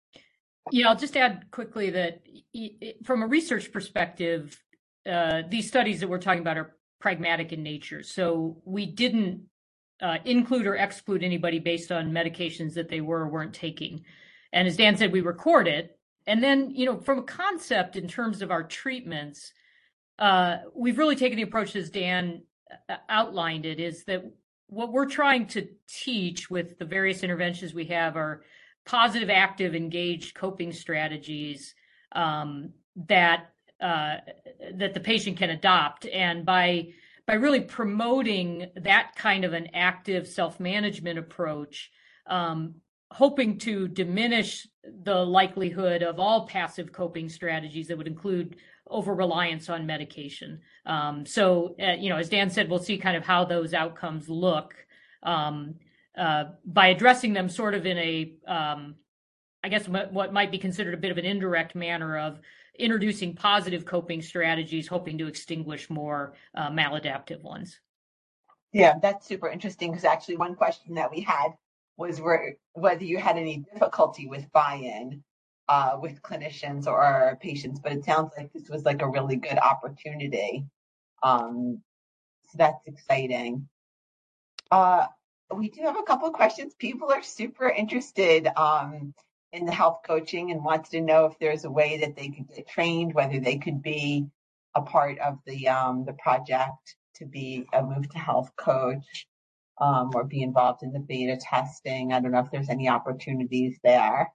Yeah, I'll just add quickly that from a research perspective, uh, these studies that we're talking about are pragmatic in nature. So we didn't uh, include or exclude anybody based on medications that they were or weren't taking. And as Dan said, we record it. And then, you know, from a concept in terms of our treatments, uh, we've really taken the approach as Dan outlined it, is that what we're trying to teach with the various interventions we have are positive, active, engaged coping strategies um, that uh, that the patient can adopt. And by by really promoting that kind of an active self-management approach, um, hoping to diminish the likelihood of all passive coping strategies that would include over-reliance on medication. Um, so, uh, you know, as Dan said, we'll see kind of how those outcomes look um, uh, by addressing them sort of in a, um, I guess, what might be considered a bit of an indirect manner of introducing positive coping strategies, hoping to extinguish more uh, maladaptive ones. Yeah, that's super interesting, because actually one question that we had was where, whether you had any difficulty with buy-in uh, with clinicians or patients, but it sounds like this was like a really good opportunity. Um, so that's exciting. Uh, we do have a couple of questions. People are super interested um, in the health coaching and wants to know if there's a way that they could get trained, whether they could be a part of the um, the project to be a Move to Health coach um, or be involved in the beta testing. I don't know if there's any opportunities there.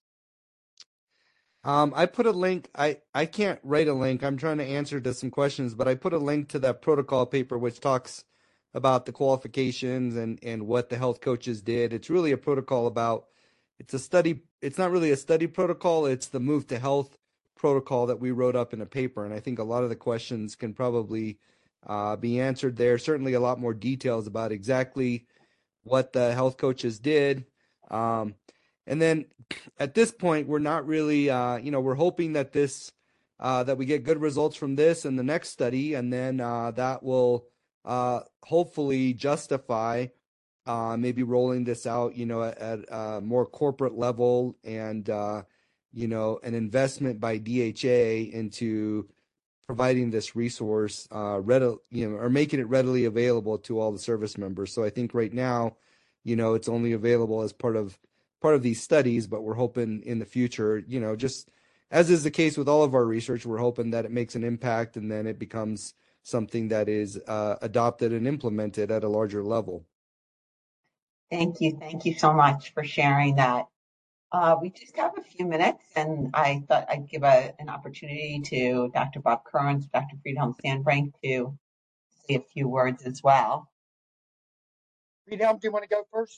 Um, I put a link. I, I can't write a link. I'm trying to answer to some questions, but I put a link to that protocol paper, which talks about the qualifications and, and what the health coaches did. It's really a protocol about, it's a study. It's not really a study protocol. It's the Move to Health protocol that we wrote up in a paper. And I think a lot of the questions can probably uh, be answered there. Certainly a lot more details about exactly what the health coaches did. Um, and then at this point, we're not really, uh, you know, we're hoping that this uh, that we get good results from this and the next study, and then uh, that will uh, hopefully justify uh, maybe rolling this out, you know, at, at a more corporate level, and uh, you know, an investment by D H A into providing this resource, uh, readily, you know, or making it readily available to all the service members. So I think right now, you know, it's only available as part of part of these studies, but we're hoping in the future, you know, just as is the case with all of our research, we're hoping that it makes an impact and then it becomes something that is uh, adopted and implemented at a larger level. Thank you. Thank you so much for sharing that. Uh, we just have a few minutes, and I thought I'd give a, an opportunity to Doctor Bob Kearns, Doctor Friedhelm Sandbrink to say a few words as well. Friedhelm, do you want to go first?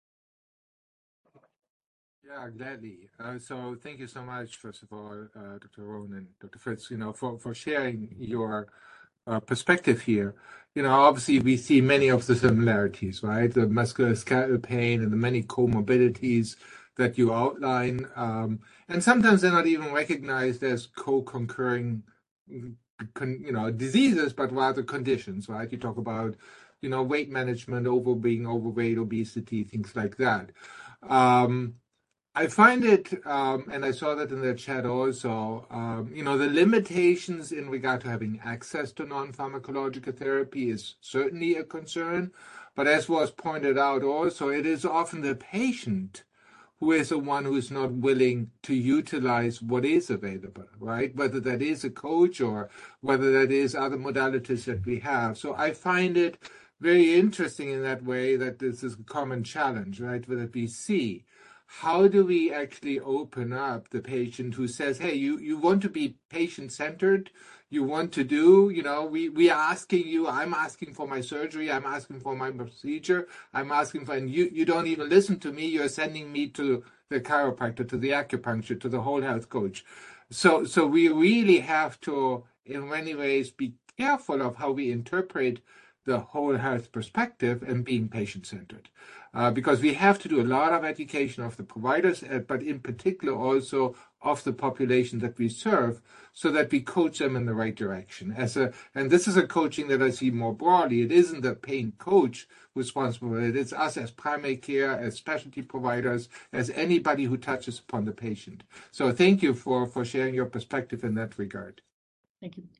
Yeah, gladly. Uh, so thank you so much, first of all, uh, Doctor Rohn and Doctor Fritz, you know, for, for sharing your uh, perspective here. You know, obviously we see many of the similarities, right? The musculoskeletal pain and the many comorbidities that you outline. Um, and sometimes they're not even recognized as co-concurring, you know, diseases, but rather conditions, right? You talk about, you know, weight management, over being overweight, obesity, things like that. Um, I find it, um, and I saw that in the chat also, um, you know, the limitations in regard to having access to non-pharmacological therapy is certainly a concern. But as was pointed out also, it is often the patient who is the one who is not willing to utilize what is available, right? Whether that is a coach or whether that is other modalities that we have. So I find it very interesting in that way that this is a common challenge, right? That we see. How do we actually open up the patient who says, hey, you, you want to be patient-centered, you want to do, you know, we, we are asking you, I'm asking for my surgery, I'm asking for my procedure, I'm asking for, and you, you don't even listen to me, you're sending me to the chiropractor, to the acupuncture, to the whole health coach. So, so we really have to, in many ways, be careful of how we interpret the whole health perspective and being patient-centered. Uh, because we have to do a lot of education of the providers, uh, but in particular also of the population that we serve, so that we coach them in the right direction. As a, and this is a coaching that I see more broadly. It isn't the pain coach responsible for it. It's us as primary care, as specialty providers, as anybody who touches upon the patient. So thank you for, for sharing your perspective in that regard. Thank you.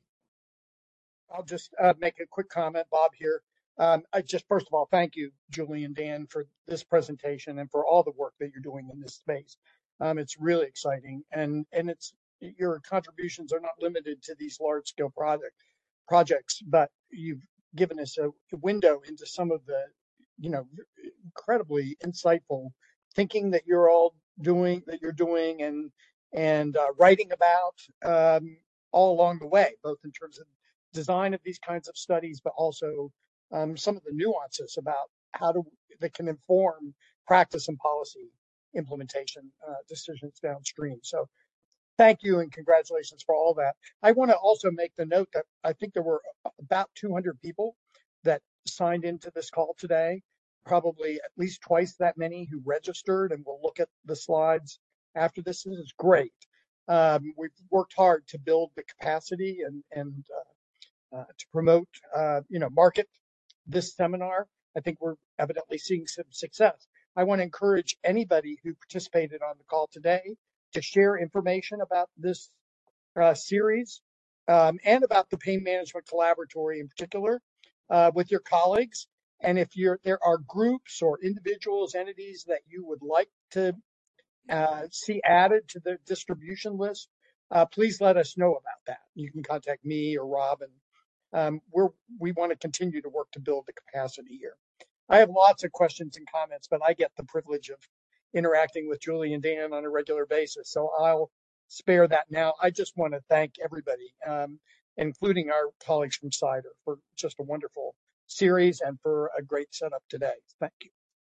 I'll just uh, make a quick comment, Bob, here. Um, I just, first of all, thank you, Julie and Dan, for this presentation and for all the work that you're doing in this space. Um, it's really exciting, and and it's your contributions are not limited to these large-scale project projects, but you've given us a window into some of the, you know, incredibly insightful thinking that you're all doing, that you're doing, and and uh, writing about um, all along the way, both in terms of design of these kinds of studies, but also um, some of the nuances about how to that can inform practice and policy implementation uh, decisions downstream. So thank you and congratulations for all that. I want to also make the note that I think there were about two hundred people that signed into this call today, probably at least twice that many who registered, and we'll look at the slides after this. This is great. Um, we've worked hard to build the capacity and, and uh, Uh, to promote, uh, you know, market this seminar. I think we're evidently seeing some success. I want to encourage anybody who participated on the call today to share information about this uh, series um, and about the Pain Management Collaboratory in particular uh, with your colleagues. And if you're, there are groups or individuals, entities that you would like to uh, see added to the distribution list, uh, please let us know about that. You can contact me or Rob, and Um, we're, we want to continue to work to build the capacity here. I have lots of questions and comments, but I get the privilege of interacting with Julie and Dan on a regular basis, so I'll spare that now. I just want to thank everybody, um, including our colleagues from CIDR, for just a wonderful series and for a great setup today. Thank you.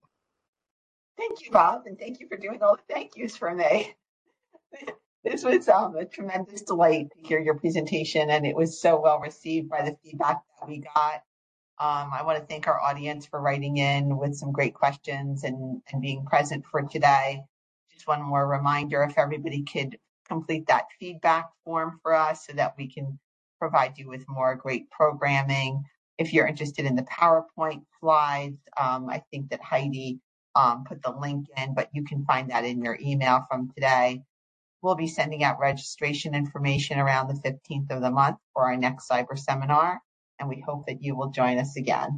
Thank you, Bob, and thank you for doing all the thank yous for me. This was um, a tremendous delight to hear your presentation, and it was so well received by the feedback that we got. Um, I want to thank our audience for writing in with some great questions and, and being present for today. Just one more reminder, if everybody could complete that feedback form for us so that we can provide you with more great programming. If you're interested in the PowerPoint slides, um, I think that Heidi um, put the link in, but you can find that in your email from today. We'll be sending out registration information around the fifteenth of the month for our next cyber seminar, and we hope that you will join us again.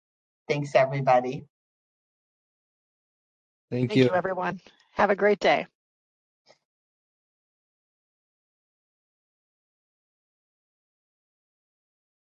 Thanks, everybody. Thank Thank you. you, everyone. Have a great day.